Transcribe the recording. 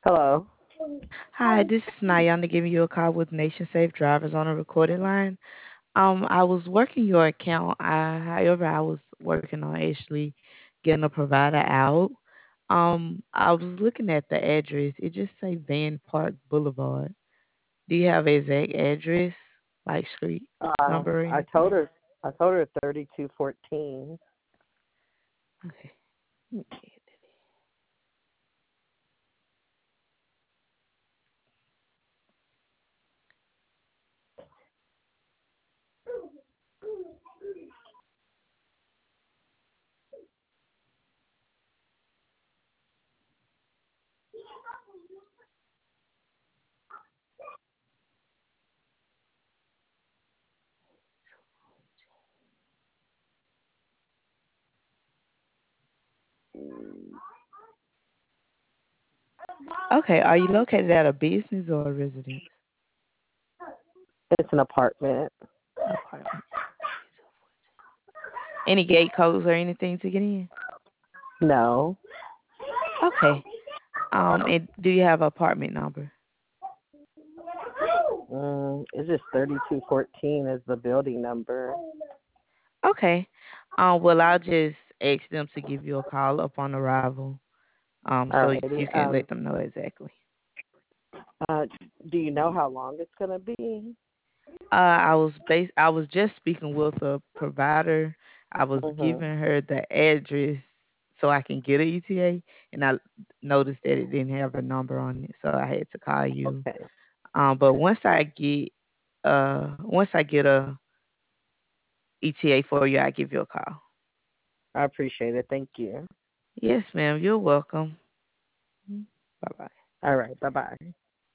Hello. Hi, this is Nayana giving you a call with Nation Safe Drivers on a recorded line. I was working your account. However, I was working on actually getting a provider out. I was looking at the address. It just say Van Park Boulevard. Do you have an exact address, like street number or I anything? told her. I told her 3214. Okay. Let me get it. Okay. Are you located at a business or a residence? It's an apartment. Apartment. Any gate codes or anything to get in? No. Okay. And do you have an apartment number? It's just 3214 is the building number. Okay. Well, I'll just ask them to give you a call upon arrival. So Alrighty. you can let them know exactly. Uh, do you know how long it's gonna be? I was just speaking with a provider. I was Mhm. giving her the address so I can get a ETA, and I noticed that it didn't have a number on it, so I had to call you. Okay. But once I get a ETA for you, I give you a call. I appreciate it. Thank you. Yes, ma'am. You're welcome. Bye bye. All right. Bye bye.